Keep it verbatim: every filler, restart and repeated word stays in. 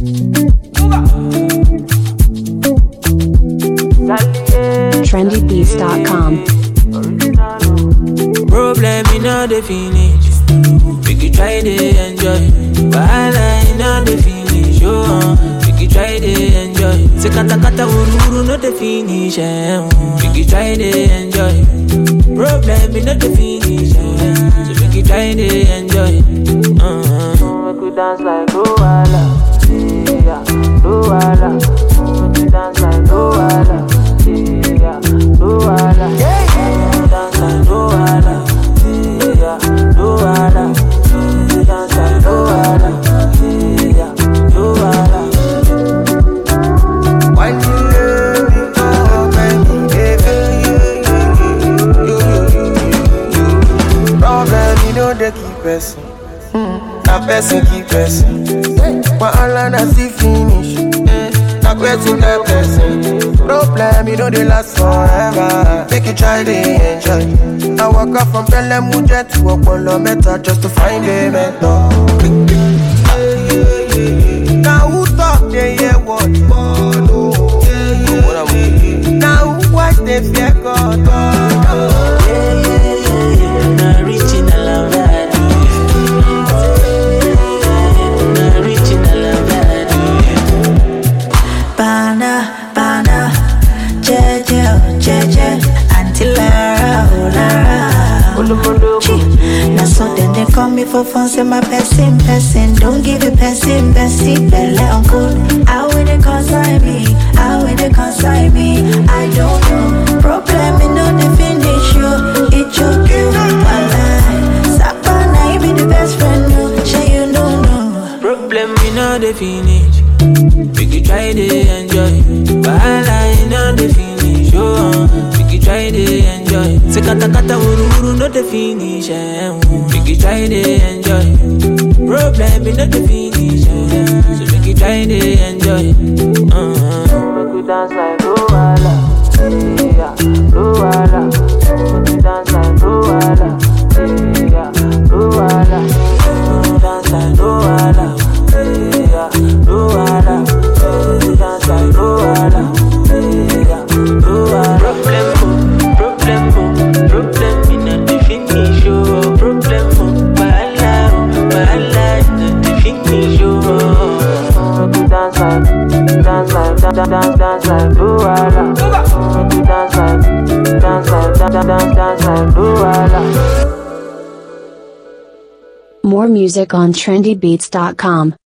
trendy beats dot com. Problem in all the finish. Make you try to enjoy. Wahala in all the finish. Oh, make you try to enjoy. Say kata kata uru uru no the finish. Eh. Make you try to enjoy. Problem in all the finish. Eh. So make you try to enjoy. Uh-huh. Make you dance like Luwala. Yeah, Luwala. Make you dance like Luwala. Yeah, Luwala. Yeah, yeah. Dance like Luwala. Yeah, Luwala. Dance like Luwala. Yeah, Luwala. Why you love me? Oh, baby, baby. Problem, you know they keep us. That person keep us. But all I see finish. That person that person. Problem, you know they last forever. Make you try to enjoy. I walk up from Belemuja to Apollo Meta just to find a mentor. Now who talk they hear what? Now who watch they fear God? Yeah, yeah, yeah, yeah. Not reaching a love that. Not reaching a love that. Bana, bana, jeje, jeje, Auntie Lara, oh Lara. Now so then they call me for fun, say my person, person. Don't give it person, person, belle uncle. How will they consign me? How will they consign me? I don't know. Problem in no the finish you. It choke you, walai. Sapana, you be the best friend, no. Sure you know, no. Problem in all the finish. Make you try to enjoy. Wahala in all the finish. Oh, make you try to enjoy. Say kata kata uru uru no the finish. Eh. Make you try to enjoy. Problem in all the finish. Eh. So make you try to enjoy. Uh-huh. Make you dance like Luwala. Yeah, Luwala. Make you dance like Luwala. Yeah, Luwala. Make you dance like Luwala. Yeah, Luwala. Make you dance like Luwala. Yeah, Luwala. Problem, problem, problem in the finish. Oh, problem, wahala, wahala in the finish. Oh, make you dance like, dance like, dance, dance, dance like Luwala. Make you dance like, dance like, dance, dance, dance like Luwala. More music on trendy beats dot com.